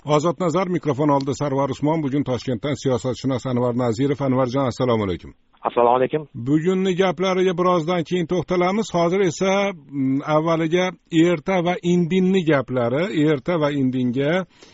Ozod Nazar mikrofon oldida Sarvar Usmon. Bugun Toshkentdan siyosatshunos Anvar Nazirov. Anvarjon, assalomu alaykum. Assalomu alaykum. Bugungi gaplariga birozdan keyin to'xtalamiz. Hozir esa avvaliga erta va indinni gaplari. Erta va indinga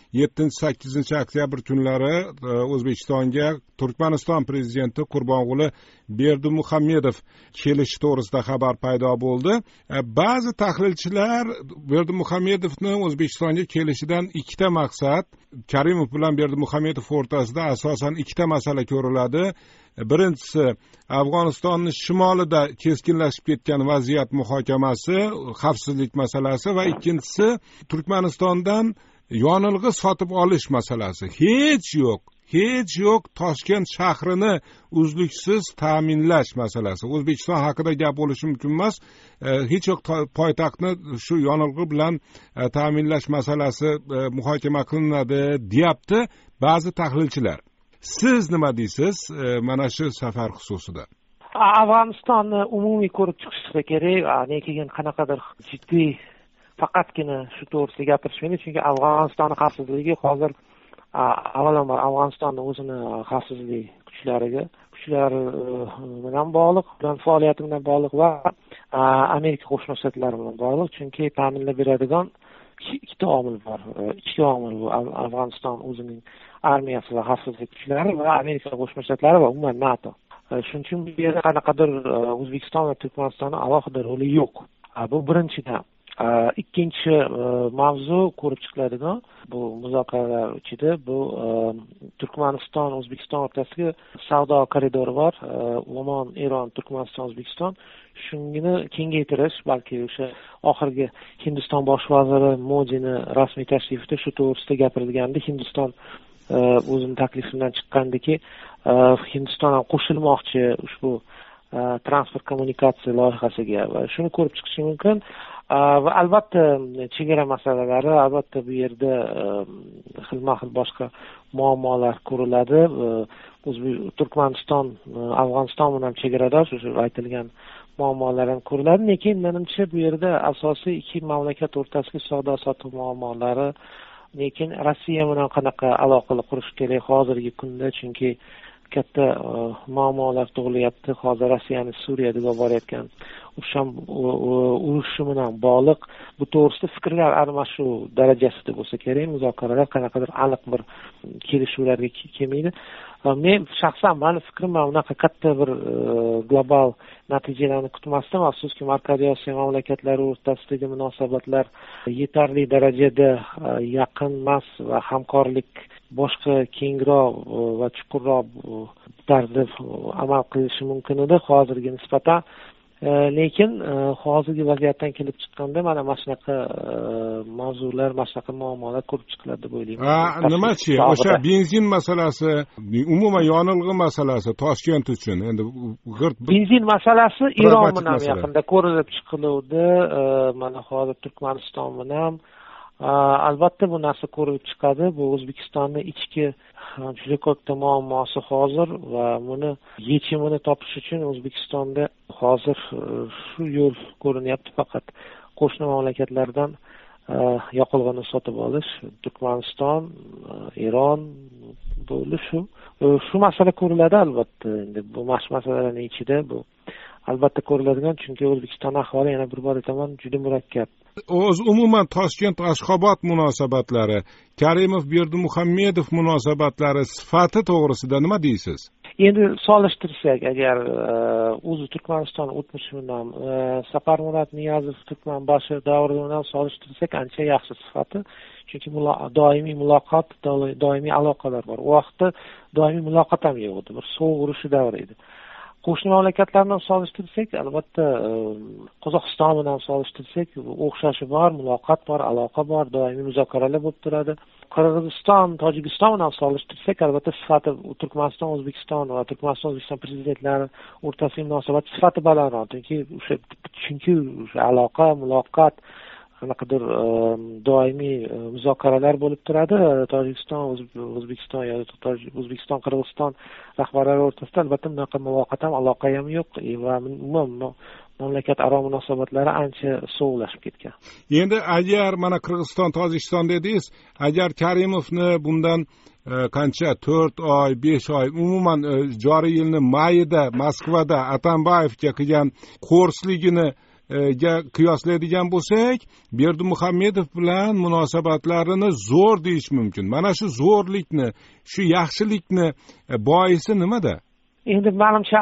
7-8 oktyabr kunlari O'zbekistonga Turkmaniston prezidenti Qurbonquli Berdimuhamedov kelishi to'g'risida xabar paydo bo'ldi. Ba'zi tahlilchilar Berdimuhamedovni O'zbekistonga kelishidan ikkita maqsad, Karimov bilan Berdimuhamedov o'rtasida asosan ikkita masala ko'riladi. Birinchisi, Afg'onistonning shimolida keskinlashib ketgan vaziyat muhokamasi, xavfsizlik masalasi va ikkinchisi Turkmanistondan yonilg'i sotib olish masalasi. Hech yo'q Toshkent shahrini uzluksiz ta'minlash masalasi. O'zbekiston haqida gap bo'lishi mumkin emas. Hech yo'q poytaxtni shu yonilg'i bilan ta'minlash masalasi muhokama qilinadi, deyapti ba'zi tahlilchilar. Siz nima deysiz mana shu safar xususida? Afg'onistonni umumiy ko'rib chiqishsa kerak, lekin qanaqadir jiddiy faqatgina shu to'g'risida gapirishmaydi, chunki Afg'onistonning xavfsizligi hozir avvalambor Afg'onistonning o'zini xavfsizlik kuchlari bilan bog'liq, ular faoliyati bilan bog'liq va Amerika Qo'shma Shtatlari bilan bog'liq, chunki ta'minlab beradigan ikkita omil bor. Ichki omil bu Afg'oniston o'zining armiyasi va xavfsizlik kuchlari va Amerika Qo'shma Shtatlari va umuman NATO. Shuning uchun bu yerda qanaqadir O'zbekiston va Turkmanistonning alohida roli yo'q. Bu birinchidan. Ikkinchi mavzu ko'rib chiqiladigan bu muzokaralar ichida bu Turkmaniston O'zbekiston o'rtasidagi savdo koridori bor. Omon, Eron, Turkmaniston, O'zbekiston. Shuni kengaytirish, balki o'sha oxirgi Hindiston bosh vaziri Modini rasmiy tashrifida shu to'g'risida gapirilgandi. Hindiston o'zining taklifi bilan chiqqandiki, Hindiston ham qo'shilmoqchi ushbu transport kommunikatsiya loyihasiga va shuni ko'rib chiqish mumkin. Va albatta chegara masalalari, albatta bu yerda xilma-xil boshqa muammolar ko'riladi. Turkmaniston Afg'oniston bilan chegaradosh, o'sha aytilgan muammolar ham ko'riladi, lekin menimcha bu yerda asosiy ikki mamlakat o'rtasidagi savdo-sotuv muammolari, lekin Rossiya bilan qanaqa aloqalar qurish kerak hozirgi kunda, chunki katta muammolar tug'ilyapti. Hozir Rossiyaning Suriyada borayotgan urushi bilan bog'liq bu to'g'risida fikrlar almashuv darajasida bo'lsa kerak, muzokaralar qanaqadir aniq bir kelishuvlarga kelmaydi. Men shaxsan meni fikrim unaqa katta bir global natijalarni kutmasdim. Afsuski Markaziy Osiyo mamlakatlari o'rtasidagi munosabatlar yetarli darajada yaqin emas va hamkorlik boshqa kengroq va chuqurroq tarzda amal qilishi mumkin edi hozirga nisbatan. Lekin hozirgi vaziyatdan kelib chiqqanda mana shunaqa mavzular, mana shunaqa muammolar ko'rib chiqiladi deb o'ylayman. Nimachi? O'sha benzin masalasi, umuman yonilg'i masalasi Toshkent uchun endi benzin masalasi Eron bilan yaqinda ko'rilib chiqiluvdi. Mana hozir Turkmaniston bilan albatta bu narsa ko'rib chiqadi. Bu O'zbekistonning ichki juda katta muammosi hozir va buni yechimini topish uchun O'zbekistonda hozir shu yo'l ko'rinyapti, faqat qo'shni mamlakatlardan yoqilg'ini sotib olish. Turkmaniston, Eron shu masala ko'riladi albatta. Endi bu masalalarning ichida bu albatta ko'riladigan, chunki O'zbekiston ahvoli yana bir bor aytaman juda murakkab. Umuman Toshkent-Ashxobod munosabatlari, Karimov-Berdimuhamedov munosabatlari sifati to'g'risida nima deysiz? Endi solishtirsak, agar o'zi Turkmaniston o'tmishi bilan Saparmurod Niyazov Turkmanboshi davri bilan solishtirsak, ancha yaxshi sifati. Chunki doimiy muloqot, doimiy aloqalar bor. U vaqtda doimiy muloqot ham yo'q edi. Bir sovuq urushi davri edi. Qo'shni mamlakatlar bilan solishtirsak, albatta Qozog'iston bilan solishtirsak, o'xshashi bor, muloqot bor, aloqa bor, doimiy muzokaralar bo'lib turadi. Qirg'iziston, Tojikiston bilan solishtirsak, albatta sifati Turkmaniston, O'zbekiston va Turkmaniston, O'zbekiston prezidentlari o'rtasidagi munosabat sifati balandroq. Chunki o'sha aloqa, muloqot qanaqadir doimiy muzokaralar bo'lib turadi. Tojikiston, O'zbekiston yoki O'zbekiston, Qirg'iziston rahbarlari o'rtasida albatta bunaqa muloqot ham, aloqa ham yo'q va umuman mamlakataro munosabatlari ancha sovuqlashib ketgan. Endi agar mana Qirg'iziston, Tojikiston dedingiz, agar Karimovni bundan qancha 4 oy, 5 oy, umuman joriy yilni mayida Moskvada Atambayevga qilgan qo'rsligini qiyoslaydigan bo'lsak, Berdimuhamedov bilan munosabatlarini zo'r deyish mumkin. Mana shu zo'rlikni, shu yaxshilikni boisi nimada? Endi menimcha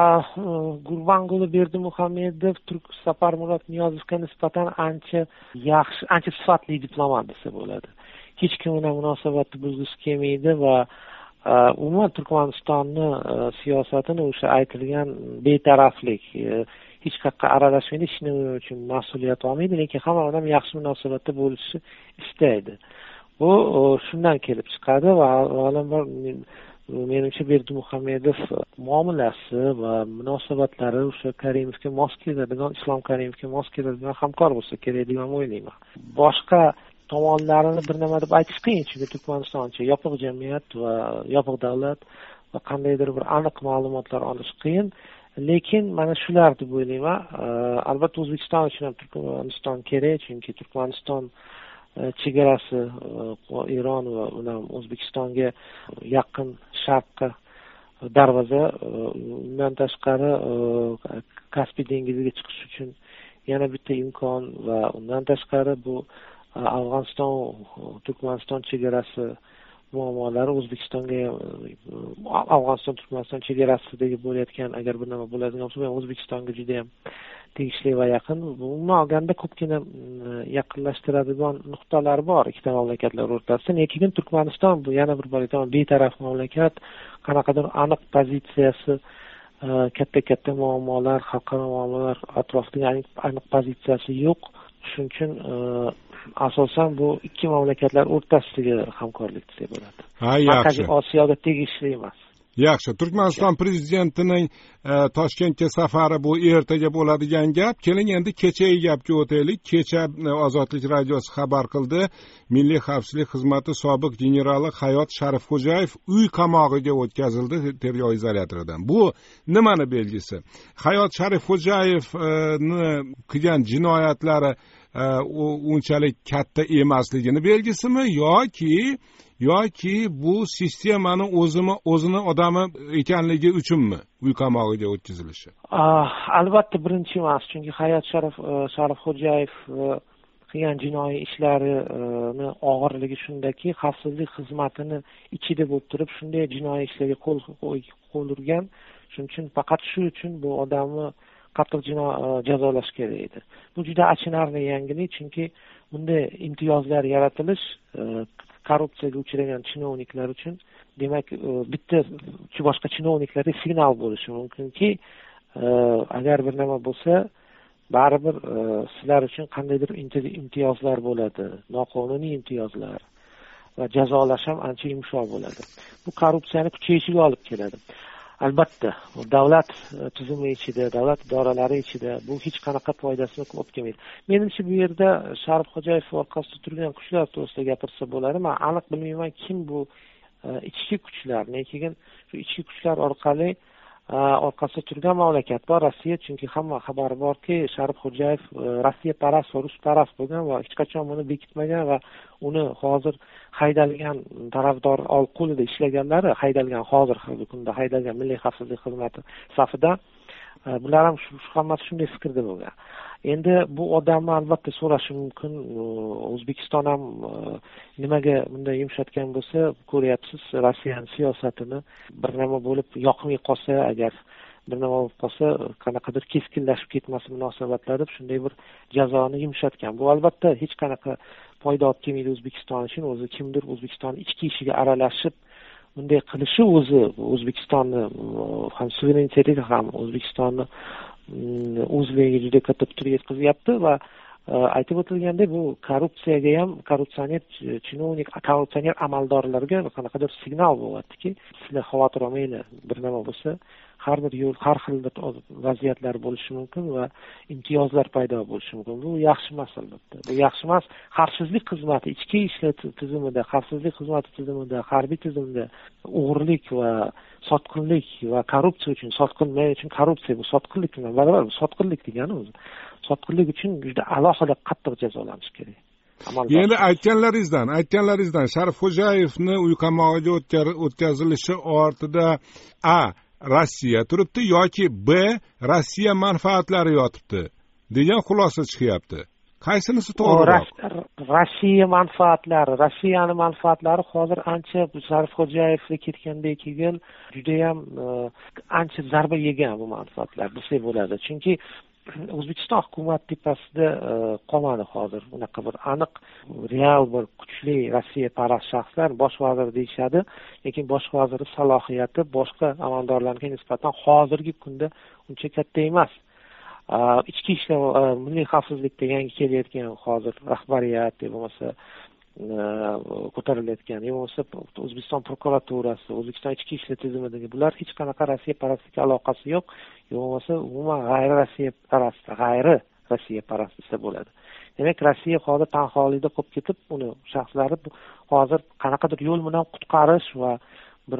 Gurbanguli Berdimuhamedov Saparmurod Niyozovga nisbatan ancha yaxshi, ancha sifatli diplomat desa bo'ladi. Hech kim bilan munosabatni buzgisi kelmaydi va umuman Turkmanistonni siyosatini o'sha aytilgan betaraflik, hech qayerga aralashmaydi, hech nima uchun mas'uliyat olmaydi, lekin hamma odam yaxshi munosabatda bo'lishni istaydi. Bu shundan kelib chiqadi va avvalambor menimcha Berdimuhamedov muomalasi va munosabatlari o'sha Karimovga mos keladigan, Islom Karimovga mos keladigan hamkor bo'lsa kerak deb o'ylayman. Boshqa tomonlarini bir nima deb aytish qiyin, chunki Turkmanistoncha yopiq jamiyat va yopiq davlat va qandaydir bir aniq ma'lumotlar olish qiyin. Lekin mana shular deb o'ylayman. Albatta O'zbekiston uchun ham Turkmaniston kerak, chunki Turkmaniston chegarasi Eron va undan O'zbekistonga yaqin sharqqa darvoza, undan tashqari Kaspiy dengiziga chiqish uchun yana bitta imkon va undan tashqari bu Afg'oniston Turkmaniston chegarasi muammolari O'zbekistonga, Afg'oniston Turkmaniston chegarasidagi bo'layotgan agar bir nima bo'ladigan bo'lsa, O'zbekistonga juda ham tegishli va yaqin. Umuman olganda ko'pgina yaqinlashtiradigan nuqtalar bor ikkita mamlakatlar o'rtasida. Lekin Turkmaniston bu yana bir bor aytaman, betaraf mamlakat, qanaqadir aniq pozitsiyasi, katta muammolar, xalqaro muammolar atrofida aniq pozitsiyasi yo'q. Shuning uchun asosan bu ikki mamlakatlar o'rtasidagi hamkorlik desa bo'ladi. Markaziy Osiyoga tegishli emas. Yaxshi. Turkmaniston prezidentining Toshkentga safari bu ertaga bo'ladigan gap. Keling endi kechagi gapga o'taylik. Kecha Ozodlik radiosi xabar qildi. Milliy xavfsizlik xizmati sobiq generali Hayot Sharifxo'jayev uy qamog'iga o'tkazildi tergov izolyatoridan. Bu nimani belgisi? Hayot Sharifxo'jayevni qilgan jinoyatlari unchalik katta emasligini belgisimi yoki bu sistemani o'zini odami ekanligi uchunmi uy qamog'iga o'tkazilishi? Albatta birinchi emas, chunki Hayot Sharifxo'jayev qilgan jinoiy ishlarini og'irligi shundaki, xavfsizlik xizmatini ichida bo'lib turib shunday jinoiy ishlarga qo'l urgan. Shuning uchun faqat shu uchun bu odamni qattiq jazolash kerak edi. Bu juda achinarli yangilik, chunki bunday imtiyozlar yaratilish korrupsiyaga uchragan chinovniklar uchun, demak bitta boshqa chinovniklarga signal bo'lishi mumkinki, agar bir nima bo'lsa, baribir sizlar uchun qandaydir imtiyozlar bo'ladi, noqonuniy imtiyozlar va jazolash ham ancha yumshoq bo'ladi. Bu korrupsiyani kuchayishiga olib keladi. Albatta, davlat tizimi ichida, davlat idoralari ichida bu hech qanaqa foydasini olib kelmaydi. Menimcha bu yerda Sharifxo'jayev orqasida turgan kuchlar to'g'risida gapirsa bo'ladi. Men aniq bilmayman kim bu ichki kuchlar, lekin shu ichki kuchlar orqali orqasida turgan mamlakat bor Rossiya, chunki hamma xabari borki, Sharifxo'jayev Rossiya parast va rus parast bo'lgan va hech qachon buni bekitmagan va uni hozir haydalgan tarafdor qo'lida ishlaganlari, hozirgi kunda haydalgan Milliy xavfsizlik xizmati safida, bular ham hammasi shunday fikrda bo'lgan. Endi bu odamni albatta so'rashi mumkin, O'zbekiston ham nimaga bunday yumshatgan bo'lsa, ko'ryapsiz, Rossiyaning siyosatini bir nima bo'lib yoqmay qolsa, agar bir nima bo'lib qolsa, qanaqadir keskinlashib ketmasi munosabatlar deb shunday bir jazoni yumshatgan. Bu albatta hech qanaqa foyda olib kelmaydi O'zbekiston uchun. O'zi kimdir O'zbekistonning ichki ishiga aralashib bunday qilishi o'zi O'zbekistonni ham suverenitetga ham O'zbekistonni o'zligiga juda katta putur yetkazyapti va aytib o'tilgandek, bu korrupsiyaga ham, korrupsioner chinovnik, korrupsioner amaldorlarga qanaqadir signal bo'lyaptiki, sizlar xavotir olmanglar, bir nima bo'lsa har bir yo'l har xil vaziyatlar bo'lishi mumkin va imtiyozlar paydo bo'lishi mumkin. Bu yaxshi emas albatta. Bu yaxshi emas. Xavfsizlik xizmati, ichki ishlar tizimida, xavfsizlik xizmati tizimida, harbiy tizimda o'g'irlik va sotqinlik va korrupsiya uchun, men uchun korrupsiya bu sotqinlik bilan barobar, bu sotqinlik degani o'zi. Sotqinlik uchun juda alohida qattiq jazolanish kerak. Endi aytganlaringizdan Sharifxo'jayevni uy qamog'iga o'tkazilishi ortida A. Rossiya turibdi yoki B. Rossiya manfaatlari yotibdi degan xulosa chiqyapti. Qaysinisi to'g'riroq? Rossiyani manfaatlari hozir ancha Sharifxo'jayevga ketgandan keyin juda ham ancha zarba yegan bu manfaatlar desa bo'ladi. Chunki O'zbekiston hukumat tepasida qolmadi hozir unaqa bir aniq real bir kuchli Rossiya parast shaxslar bosh vazir deyishadi, lekin bosh vaziri salohiyati boshqa amaldorlarga nisbatan hozirgi kunda uncha katta emas. Ichki ishlar milliy xavfsizlikda yangi kelayotgan hozir rahbariyat bo'lmasa ko'tarilayotgan bo'lmasa O'zbekiston prokuraturasi, O'zbekiston ichki ishlar tizimidagi bular hech qanaqa Rossiya parastlikka aloqasi yo'q, bo'lmasa umuman g'ayri Rossiya parast desa bo'ladi. Demak, Rossiya hozir tanholida qolib ketib, uni shaxslari hozir qanaqadir yo'l bilan qutqarish va bir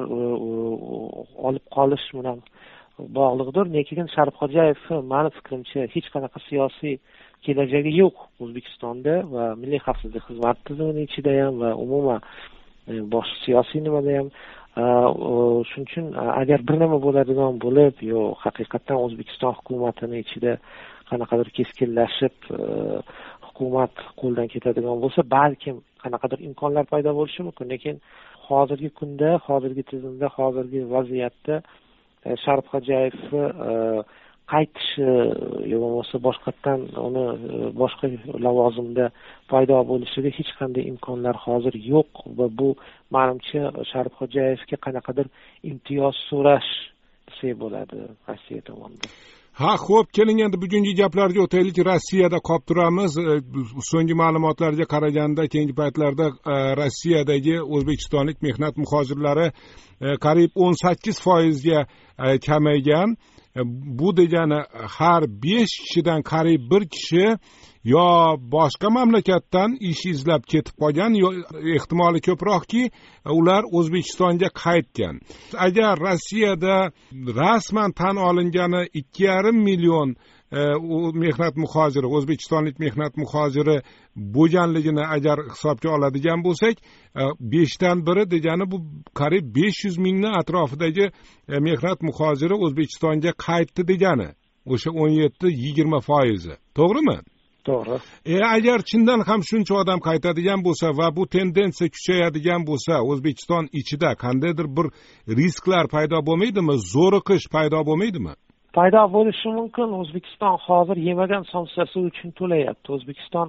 olib qolish bilan bog'liqdir. Lekin Sharifxo'jayev, meni fikrimcha, hech qanaqa siyosiy kelajagi yo'q O'zbekistonda va milliy xavfsizlik xizmati tizimining ichida ham va umuman boshqa siyosiy nimada ham. Shuning uchun agar bir nima bo'ladigan bo'lib, haqiqatan O'zbekiston hukumatining ichida qanaqadir keskinlashib hukumat qo'ldan ketadigan bo'lsa, balkim qanaqadir imkonlar paydo bo'lishi mumkin. Lekin hozirgi kunda, hozirgi tizimda, hozirgi vaziyatda Sharifxo'jayevni qaytishi bo'lmasa boshqatdan uni boshqa lavozimda paydo bo'lishiga hech qanday imkonlar hozir yo'q va bu menimcha Sharifxo'jayevga qanaqadir imtiyoz so'rash desa bo'ladi Rossiya tomonidan. Xo'p, keling endi bugungi gaplarga o'taylik. Rossiyada qolib turamiz. So'nggi ma'lumotlarga qaraganda, keyingi paytlarda Rossiyadagi o'zbekistonlik mehnat muhojirlari qariyb 18% ga kamaygan. Bu degani har 5 kishidan qariyb 1 kishi yo boshqa mamlakatdan ish izlab ketib qolgan, yo ehtimoli ko'proqki ular O'zbekistonga qaytgan. Agar Rossiyada rasman tan olingani 2,5 million mehnat muhojiri, o'zbekistonlik mehnat muhojiri bo'lganligini agar hisobga oladigan bo'lsak, 5dan 1 degani bu qariyb 500 mingni atrofidagi mehnat muhojiri O'zbekistonga qaytdi degani. O'sha 17-20%. To'g'rimi? To'g'ri. Agar chindan ham shuncha odam qaytadigan bo'lsa va bu tendensiya kuchayadigan bo'lsa, O'zbekiston ichida qandaydir bir risklar paydo bo'lmaydimi? Zo'riqish paydo bo'lmaydimi? Paydo bo'lishi mumkin. O'zbekiston hozir yemagan sanksiyasi uchun to'layapti. O'zbekiston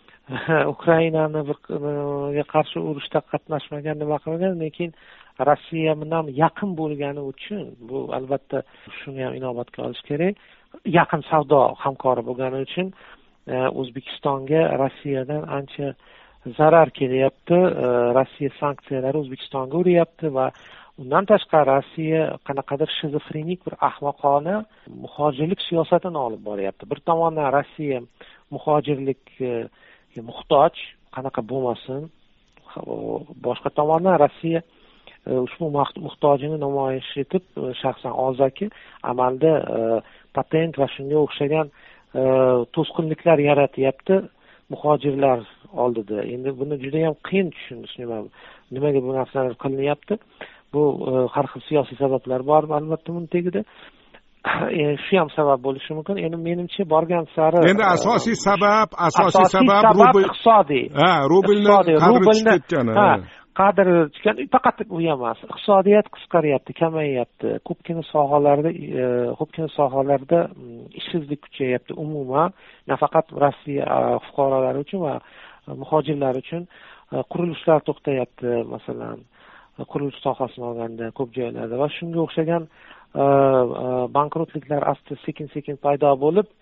Ukrainaga qarshi urushda qatnashmagan, nima qilgan, lekin Rossiya bilan yaqin bo'lgani uchun bu albatta shuni ham inobatga olish kerak. Yaqin savdo hamkori bo'lgani uchun O'zbekistonga Rossiyadan ancha zarar kelyapti. Rossiya sanksiyalari O'zbekistonga uryapti va undan tashqari Rossiya qanaqadir shizofrenik bir ahmoqona muhojirlik siyosatini olib boryapti. Bir tomondan Rossiya muhojirlikka muhtoj, qanaqa bo'lmasin. Boshqa tomondan Rossiya ushbu muhtojini namoyish etib, shaxsan og'zaki amalda patent va shunga o'xshagan to'sqinliklar yaratyapti muhojirlar oldida. Endi buni juda ham qiyin tushunish, nimaga bu narsalar qilinyapti. Bu har xil siyosiy sabablar bor albatta buni tagida. Shu ham sabab bo'lishi mumkin. Endi menimcha borgan sari endi asosiy sabab rubl iqtisodiy. Rublni qadri tushib ketgani. Qadri tushgan, faqat u emas. Iqtisodiyot qisqaryapti, kamayyapti. Ko'pgina sohalarda ishsizlik kuchayapti umuman, nafaqat Rossiya fuqarolari uchun va muhojirlar uchun qurilishlar to'xtayapti, masalan, qurilish sohasini olganda ko'p joylarda va shunga o'xshagan bankrotliklar asta sekin-sekin paydo bo'lib,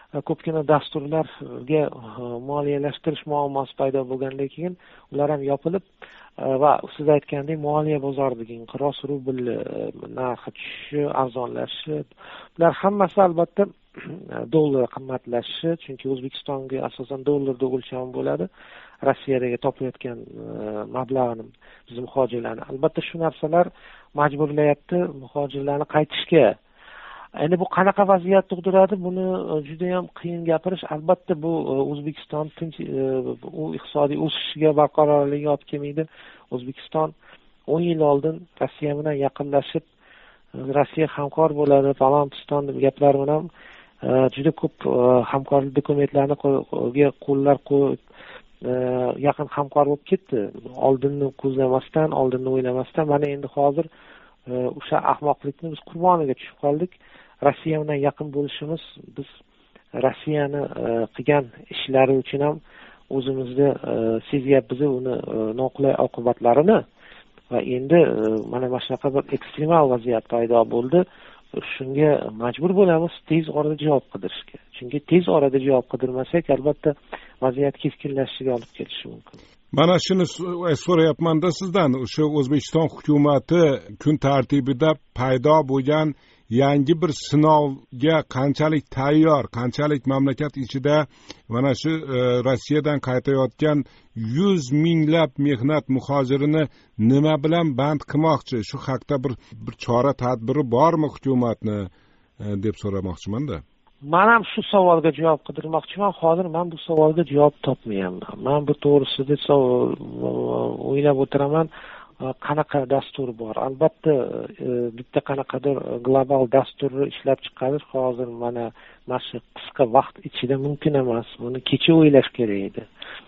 ko'pgina dasturlarga moliyalashtirish muammosi paydo bo'lgandan keyin ular ham yopilib va siz aytgandek moliya bozoridagi inqiroz, rubl narxi tushishi, arzonlashishi, bular hammasi albatta dollar qimmatlashishi, chunki O'zbekistonga asosan dollarda o'lcham bo'ladi. Rossiyadagi topilayotgan mablag'ni bizim muhojirlarni albatta shu narsalar majburlayapti muhojirlarni qaytishga. Endi bu qanaqa vaziyat tug'diradi, buni juda ham qiyin gapirish. Albatta bu O'zbekiston tinch u iqtisodiy o'sishiga barqarorlikka olib kelmaydi. O'zbekiston 10 yil oldin Rossiya bilan yaqinlashib, Rossiya hamkor bo'ladi, falon piston deb gaplar bilan juda ko'p hamkorlik dokumentlarini qo'llar qo'yib yaqin hamkor bo'lib ketdi. Oldinni ko'zlamasdan, oldinni o'ylamasdan, mana endi hozir o'sha ahmoqlikni biz qurboniga tushib qoldik. Rossiya bilan yaqin bo'lishimiz biz Rossiyani qilgan ishlari uchun ham o'zimizda sezyapmiz uni noqulay oqibatlarini va endi mana shunaqa bir ekstremal vaziyat paydo bo'ldi. Shunga majbur bo'lamiz tez orada javob qidirishga. Chunki tez orada javob qidirmasak, albatta vaziyat keskinlashishiga olib kelishi mumkin. Mana shuni so'rayapman-da sizdan. O'sha O'zbekiston hukumatı kun tartibida paydo bo'lgan yangi bir sinovga qanchalik tayyor, qanchalik mamlakat ichida mana shu Rossiyadan qaytayotgan 100 minglab mehnat muhojirini nima bilan band qilmoqchi? Shu haqda bir chora tadbiri bormi hukumatni deb so'ramoqchiman-da. Men ham shu savolga javob qidirmoqchiman. Hozir men bu savolga javob topmayapman. Men bu to'g'risida o'ylab o'tiraman. Qanaqa dastur bor? Albatta bitta qanaqadir global dasturni ishlab chiqarish hozir mana shu qisqa vaqt ichida mumkin emas. Buni kecha o'ylash kerak edi.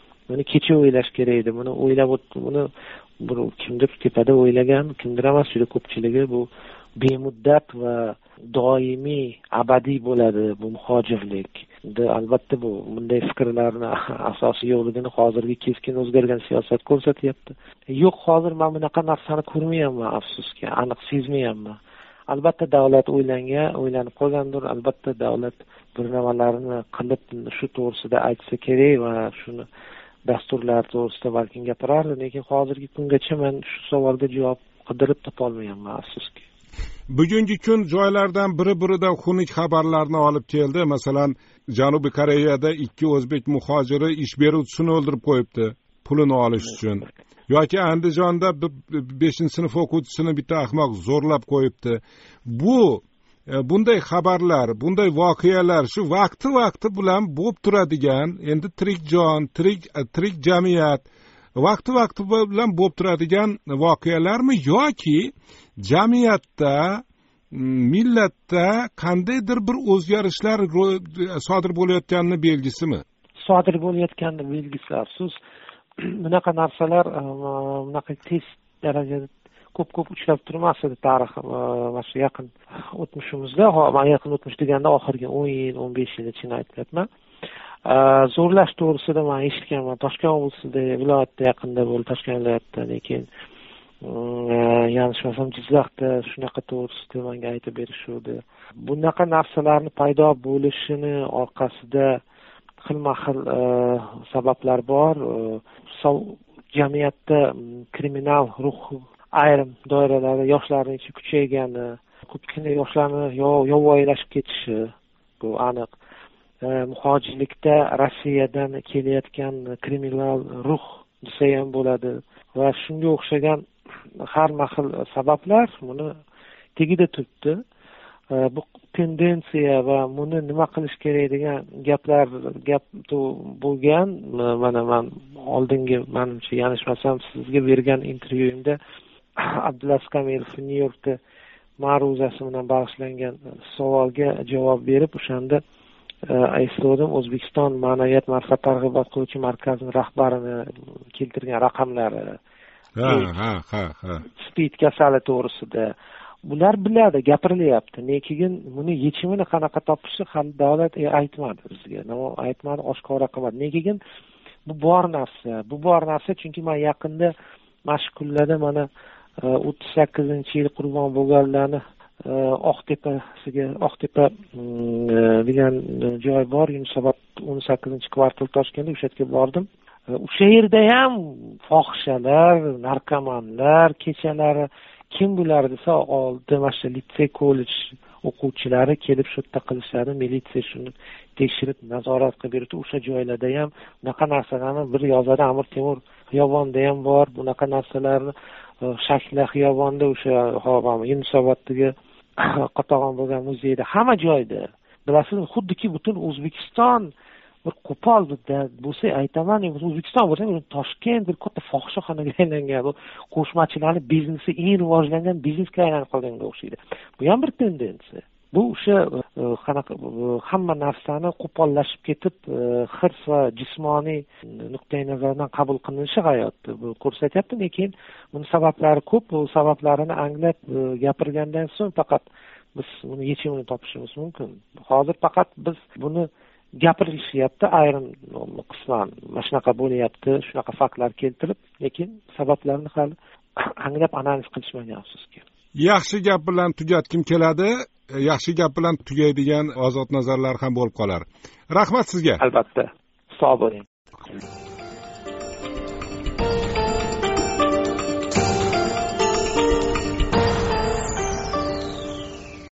Buni o'ylab buni kimdir tepada o'ylagan, kimdir emas, juda ko'pchiligi bu bemuddat va doimiy, abadiy bo'ladi bu muhojirlik. Albatta bu bunday fikrlarni asosi yo'qligini hozirgi keskin o'zgargan siyosat ko'rsatyapti. Yo'q, hozir men bunaqa narsani ko'rmayapman, afsuski, aniq sezmayapman. Albatta davlat o'ylanib qolgandir. Albatta davlat bir nimalarni qilib shu to'g'risida aytsa kerak va shuni dasturlar to'g'risida balki gapirardi, lekin hozirgi kungacha men shu savolga javob qidirib topolmayapman, afsuski. Bugungi kun joylardan biri-birida xunuk xabarlarni olib keldi. Masalan, Janubiy Koreyada 2 o'zbek muhojiri ish beruvchisini o'ldirib qo'yibdi, pulini olish uchun. Yoki Andijonda 5-sinf o'quvchisini bitta ahmoq zo'rlab qo'yibdi. Bunday xabarlar, bunday voqealar shu vaqti bilan bo'lib turadigan, endi tirik jon, tirik jamiyat vaqti bilan bo'lib turadigan voqealarmi yoki jamiyatda, millatda qandaydir bir o'zgarishlar sodir bo'layotganini belgisimi? Sodir bo'layotganini belgisi afsus. Bunaqa narsalar bunaqa tez darajada ko'p uchrab turmasdi tarix mana shu yaqin o'tmishimizda. Yaqin o'tmish deganda oxirgi 10 yil, 15 yil ichida aytyapman. Zo'rlash to'g'risida men eshitganman. Toshkent oblasida, viloyatda yaqinda bo'ldi, Toshkent viloyatida, lekin yanglishmasam Jizzaxda shunaqa to'g'risida menga aytib berishuvdi. Bunaqa narsalarni paydo bo'lishini orqasida xilma-xil sabablar bor. Jamiyatda kriminal ruh ayrim doiralarda yoshlarning ichi kuchaygani, ko'pgina yoshlarni yovvoyilashib ketishi bu aniq. Muhojirlikda Rossiyadan kelayotgan kriminal ruh desa ham bo'ladi va shunga o'xshagan har xil sabablar buni tegida turibdi. Bu tendensiya va buni nima qilish kerak degan gap bo'lgan. Mana men oldingi menimcha yanglishmasam sizga bergan intervyuimda Abdulaziz Kamilov New Yorkda ma'ruzasi bilan bag'ishlangan savolga javob berib, o'shanda aytdim, O'zbekiston ma'naviyat ma'rifat targ'ibot qiluvchi markazining rahbarini keltirgan raqamlari. Speed kasali to'g'risida bular biladi, gapirilyapti. Lekin buni yechimini qanaqa topishi hali davlat aytmadi bizga. Nima aytmadi, oshkora qilmadi. Lekin bu bor narsa, chunki men yaqinda mashq kunlarda mana 38-yil qurbon bo'lganlarni oqtepa degan joy bor, Yunusobod 18-kvartal Toshkentda, o'sha yerga bordim. O'sha yerda ham fohishalar, narkomanlar kechalari kim bular desa, oldi mana shu litsey, kollej o'quvchilari kelib shu yerda qilishlari, militsiya shuni tekshirib nazorat qilib yuribdi. O'sha joylarda ham bunaqa narsalarni bir yozadi. Amir Temur xiyobonida ham bor bunaqa narsalarni. Shakla xiyobonda, o'sha Yunusoboddagi Qotog'on bo'lgan muzeyda, hamma joyda. Bilasizmi, xuddiki butun O'zbekiston bir qo'pol bo'lsa aytaman, O'zbekiston bo'lsa, Toshkent bir katta fohishaxonaga aylangan, bu qo'shmachilarning biznesi eng rivojlangan biznesga aylanib qolganga o'xshaydi. Bu ham bir tendensiya. Bu o'sha hamma narsani qo'pollashib ketib, hirs va jismoniy nuqtai nazardan qabul qilinishi hayotda bu ko'rsatyapti. Lekin buni sabablari ko'p. Bu sabablarini anglab gapirgandan so'ng faqat biz buni yechimini topishimiz mumkin. Hozir faqat biz buni gapirishyapti, ayrim qisman mana shunaqa bo'lyapti, shunaqa faktlar keltirib, lekin sabablarini hali anglab analiz qilishmagan, afsuski. Yaxshi gap bilan tugatkim keladi, yaxshi gap bilan tugaydigan ozod nazarlar ham bo'lib qolar. Rahmat sizga. Albatta. Sog' bo'ling.